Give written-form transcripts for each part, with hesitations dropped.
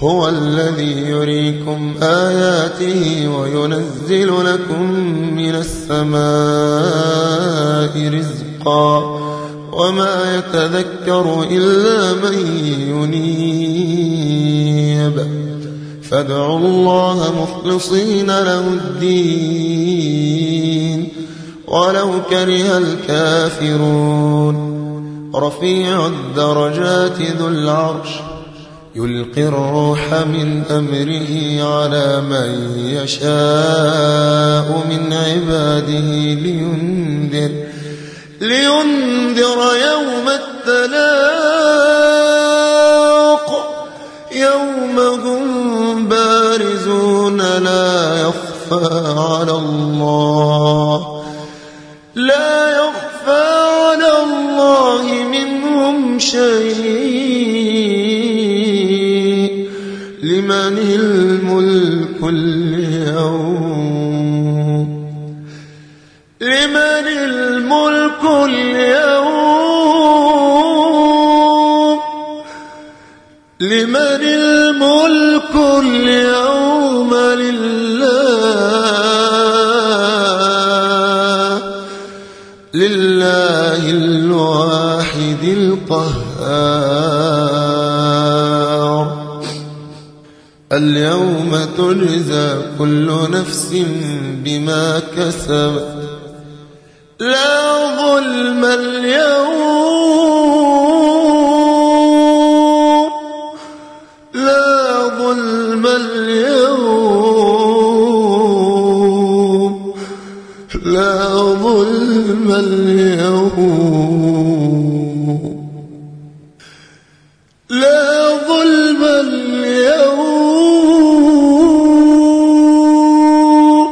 هو الذي يريكم آياته وينزل لكم من السماء رزقا وما يتذكر إلا من ينيب فادعوا الله مخلصين له الدين ولو كره الكافرون رفيع الدرجات ذو العرش يلقي الروح من أمره على من يشاء من عباده لينذر يوم التلاق يوم هم بارزون لا يخفى على الله منهم شيء لمن الملك اليوم لله الواحد القهار اليوم تجزى كل نفس بما كسبت لا ظلم اليوم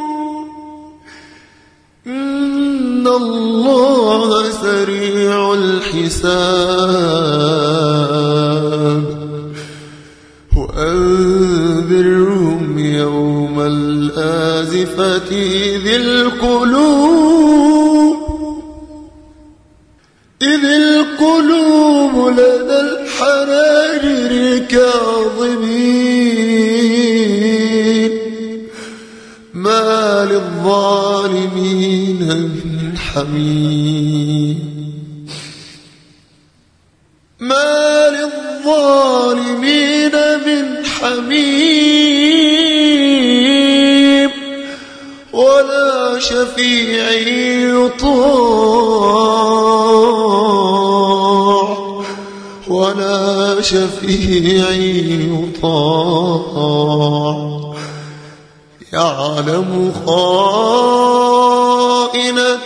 إن الله سريع الحساب وأنذرهم يوم الآزفة إذ القلوب لدى الحناجر كاظمين ما للظالمين من حميم ولا شفيع يطاع يعلم خائنة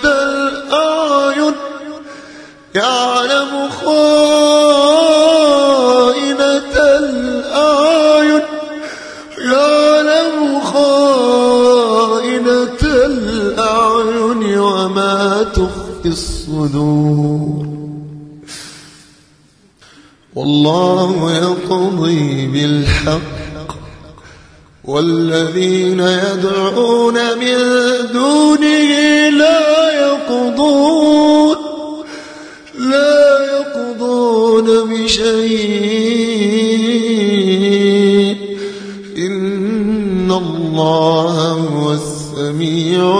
الأعين وما تخفي الصدور والله يقضي بالحق والذين يدعون من دونه لا يقضون بشيء إن الله هو السميع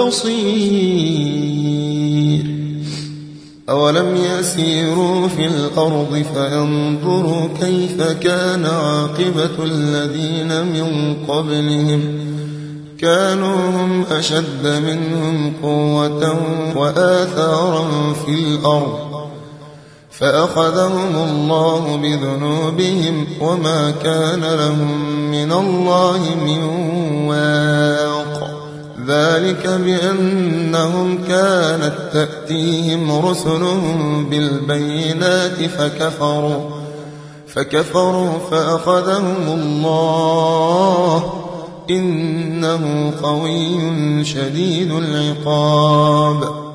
البصير أولم يسيروا في الأرض فينظروا كيف كان عاقبة الذين من قبلهم كانوا هم أشد منهم قوة وآثارا في الأرض فأخذهم الله بذنوبهم وما كان لهم من الله من واق ذلك بأنهم كانت تأتيهم رسلهم بالبينات فكفروا فأخذهم الله إنه قوي شديد العقاب